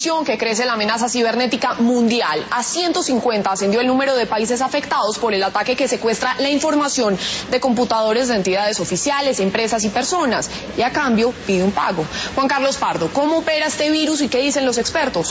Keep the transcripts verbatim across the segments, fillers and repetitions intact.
Atención que crece la amenaza cibernética mundial. A ciento cincuenta ascendió el número de países afectados por el ataque que secuestra la información de computadores de entidades oficiales, empresas y personas. Y a cambio pide un pago. Juan Carlos Pardo, ¿cómo opera este virus y qué dicen los expertos?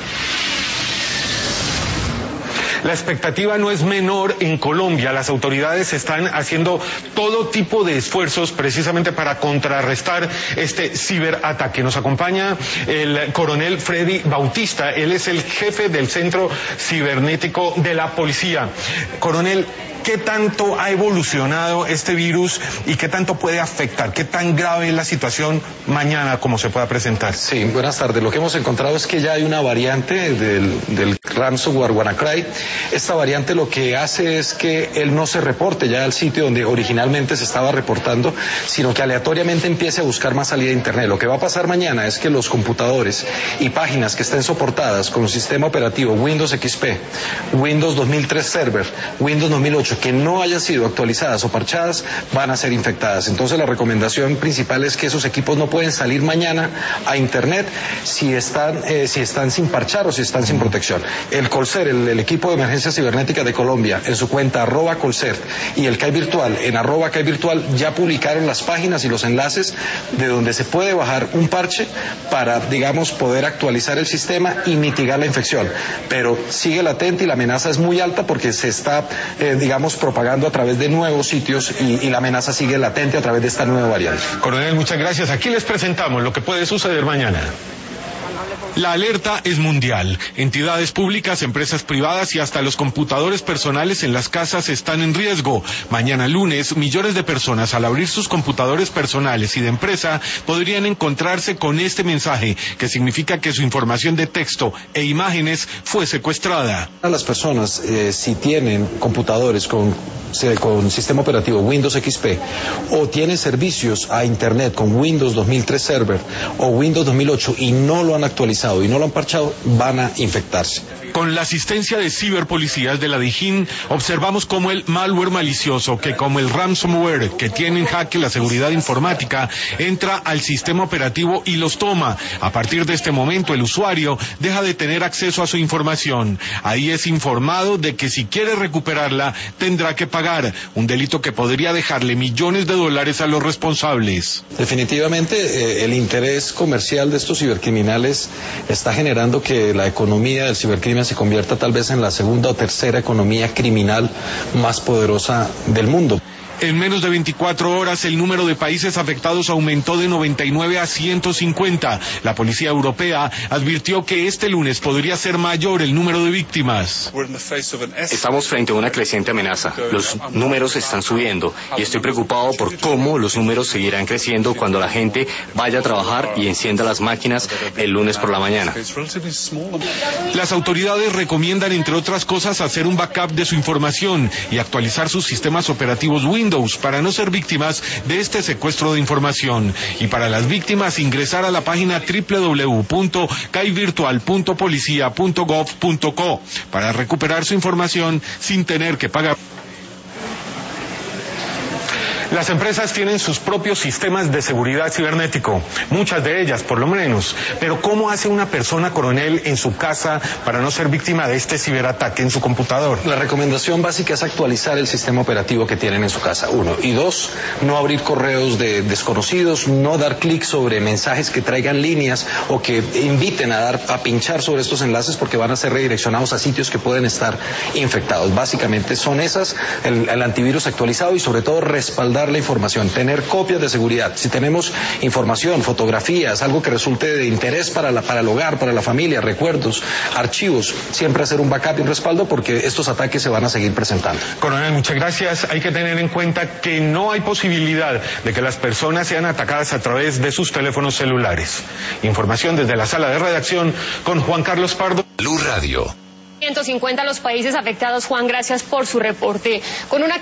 La expectativa no es menor en Colombia. Las autoridades están haciendo todo tipo de esfuerzos precisamente para contrarrestar este ciberataque. Nos acompaña el coronel Freddy Bautista. Él es el jefe del Centro Cibernético de la Policía. Coronel, ¿qué tanto ha evolucionado este virus y qué tanto puede afectar? ¿Qué tan grave es la situación mañana como se pueda presentar? Sí, buenas tardes. Lo que hemos encontrado es que ya hay una variante del, del ransomware WannaCry. Esta variante lo que hace es que él no se reporte ya al sitio donde originalmente se estaba reportando, sino que aleatoriamente empiece a buscar más salida de Internet. Lo que va a pasar mañana es que los computadores y páginas que estén soportadas con un sistema operativo Windows X P, Windows dos mil tres Server, Windows dos mil ocho, que no hayan sido actualizadas o parchadas, van a ser infectadas. Entonces la recomendación principal es que esos equipos no pueden salir mañana a Internet si están, eh, si están sin parchar o si están sin protección. El Colcert, el, el equipo de emergencia cibernética de Colombia, en su cuenta arroba Colcert, y el C A I Virtual en arroba C A I Virtual, ya publicaron las páginas y los enlaces de donde se puede bajar un parche para, digamos, poder actualizar el sistema y mitigar la infección. Pero sigue latente y la amenaza es muy alta porque se está, eh, digamos, propagando a través de nuevos sitios y, y la amenaza sigue latente a través de esta nueva variante. Coronel, muchas gracias. Aquí les presentamos lo que puede suceder mañana. La alerta es mundial. Entidades públicas, empresas privadas y hasta los computadores personales en las casas están en riesgo. Mañana lunes, millones de personas al abrir sus computadores personales y de empresa podrían encontrarse con este mensaje, que significa que su información de texto e imágenes fue secuestrada. A las personas, eh, si tienen computadores con, con sistema operativo Windows X P o tienen servicios a Internet con Windows dos mil tres Server o Windows dos mil ocho y no lo han actualizado y no lo han parchado, van a infectarse. Con la asistencia de ciberpolicías de la DIJÍN, observamos cómo el malware malicioso, que como el ransomware, que tiene en jaque la seguridad informática, entra al sistema operativo y los toma. A partir de este momento, el usuario deja de tener acceso a su información. Ahí es informado de que si quiere recuperarla, tendrá que pagar, un delito que podría dejarle millones de dólares a los responsables. Definitivamente, eh, el interés comercial de estos cibercriminales está generando que la economía del cibercrimen se convierta tal vez en la segunda o tercera economía criminal más poderosa del mundo. En menos de veinticuatro horas, el número de países afectados aumentó de noventa y nueve a ciento cincuenta. La Policía Europea advirtió que este lunes podría ser mayor el número de víctimas. Estamos frente a una creciente amenaza. Los números están subiendo y estoy preocupado por cómo los números seguirán creciendo cuando la gente vaya a trabajar y encienda las máquinas el lunes por la mañana. Las autoridades recomiendan, entre otras cosas, hacer un backup de su información y actualizar sus sistemas operativos Windows para no ser víctimas de este secuestro de información. Y para las víctimas, ingresar a la página doble u doble u doble u punto caivirtual punto policía punto gov punto co para recuperar su información sin tener que pagar. Las empresas tienen sus propios sistemas de seguridad cibernético, muchas de ellas por lo menos, pero ¿cómo hace una persona, coronel, en su casa para no ser víctima de este ciberataque en su computador? La recomendación básica es actualizar el sistema operativo que tienen en su casa, uno. Y dos, no abrir correos de desconocidos, no dar clic sobre mensajes que traigan líneas o que inviten a, dar, a pinchar sobre estos enlaces porque van a ser redireccionados a sitios que pueden estar infectados. Básicamente son esas, el, el antivirus actualizado y sobre todo respaldar la información, tener copias de seguridad. Si tenemos información, fotografías, algo que resulte de interés para, la, para el hogar, para la familia, recuerdos, archivos, siempre hacer un backup y un respaldo porque estos ataques se van a seguir presentando. Coronel, muchas gracias. Hay que tener en cuenta que no hay posibilidad de que las personas sean atacadas a través de sus teléfonos celulares. Información desde la sala de redacción con Juan Carlos Pardo. Blue Radio. ciento cincuenta los países afectados. Juan, gracias por su reporte. Con una